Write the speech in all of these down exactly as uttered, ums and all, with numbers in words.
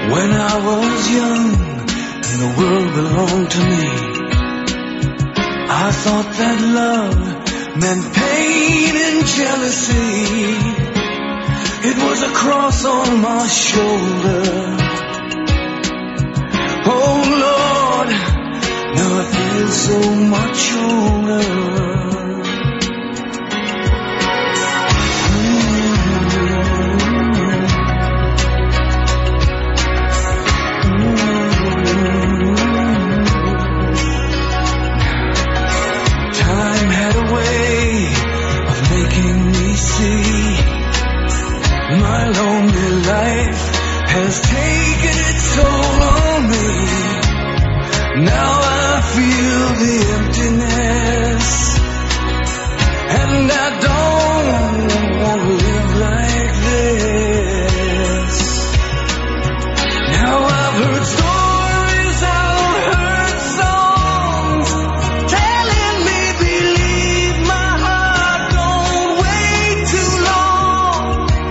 When I was young and the world belonged to me, I thought that love meant pain and jealousy. It was a cross on my shoulder. Oh Lord, now I feel so much older. My lonely life has taken its toll on me. Now I feel the emptiness, and I don't want to live like this. Now I've heard stories, I've heard songs telling me believe my heart, don't wait too long.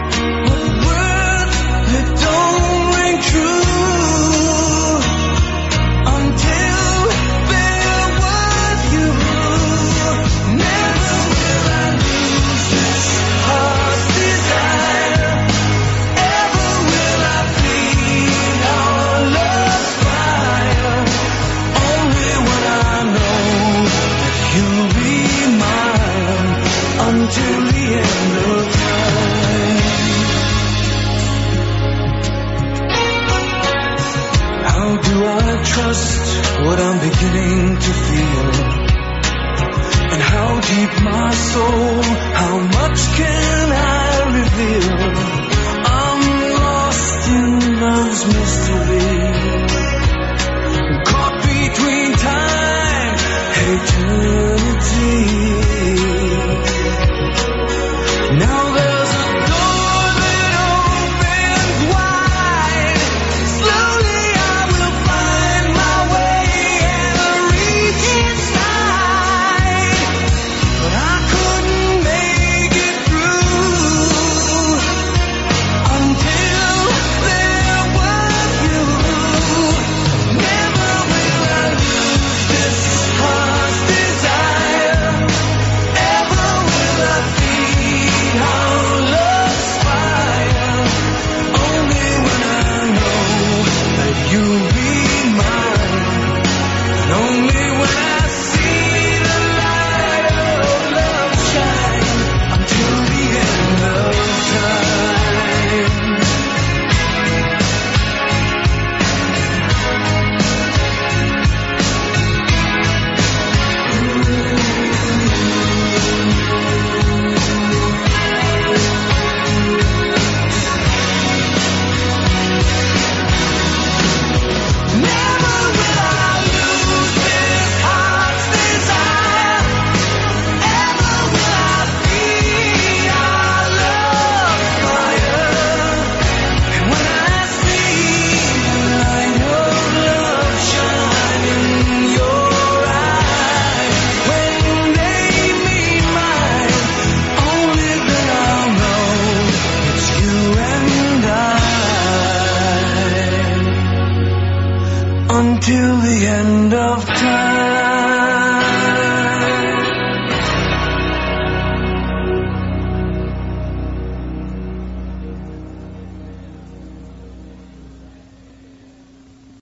Until the end of time. How do I trust what I'm beginning to feel? And how deep my soul, how much can I reveal? I'm lost in love's mystery, caught between time and eternity. Now there's a door that opens wide. Slowly I will find my way and reach inside. But I couldn't make it through until there was you. Never will I lose this heart's desire. Ever will I feel how love's fire. Only when I know that you'll be mine, and only when I see the light of love shine until the end of time. Never will I lose this heart's desire. Ever will I feel our love's fire. And when I see the light of love shine in your eyes, when they meet mine, only then I'll know it's you and I. Until the end of time.